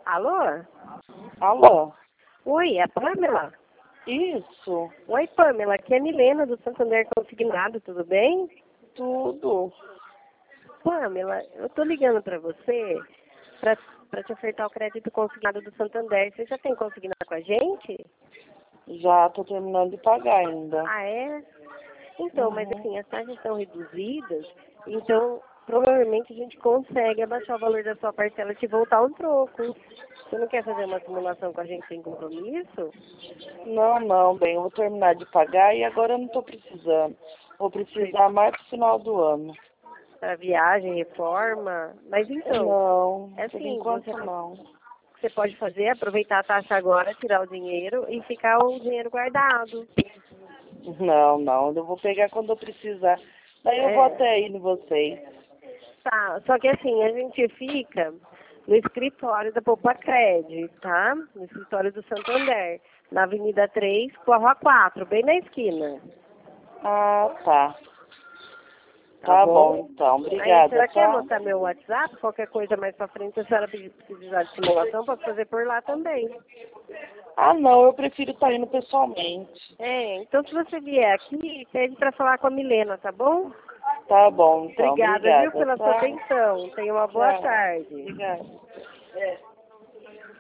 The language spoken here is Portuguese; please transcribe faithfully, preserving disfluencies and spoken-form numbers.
Alô? Alô? Oi, é a Pamela? Isso, Oi, Pamela, aqui é a Milena do Santander Consignado, tudo bem? tudo. Pamela, eu tô ligando pra você pra, pra te ofertar o crédito consignado do Santander. Você já tem consignado com a gente? Já tô terminando de pagar ainda. Ah, é? Então, mas Uhum. assim, as taxas estão reduzidas, então provavelmente a gente consegue abaixar o valor da sua parcela e te voltar um troco. Você não quer fazer uma simulação com a gente sem compromisso? Não, não, bem, eu vou terminar de pagar e agora eu não tô precisando. Vou precisar mais pro final do ano. Para viagem, reforma. Mas então, Não, é por assim, enquanto você, não. você pode fazer, aproveitar a taxa agora, tirar o dinheiro e ficar o dinheiro guardado. Não, não, eu vou pegar quando eu precisar. Daí eu vou É, até aí em vocês. tá. Só que assim, a gente fica no escritório da Popacred, tá? No escritório do Santander, na Avenida três, com a Rua quatro, bem na esquina. Ah, tá. Tá Tá bom? bom, então. Aí, Obrigada, será que quer tá? anotar meu WhatsApp? Qualquer coisa mais pra frente, se a senhora precisar de simulação, pode fazer por lá também. Ah, não, eu prefiro estar indo pessoalmente. É, então se você vier aqui, pede para falar com a Milena, tá bom? Tá bom, então. Obrigada, viu, Obrigada, pela sua tá? atenção. Tenha uma boa Tchau. tarde. Obrigada. É.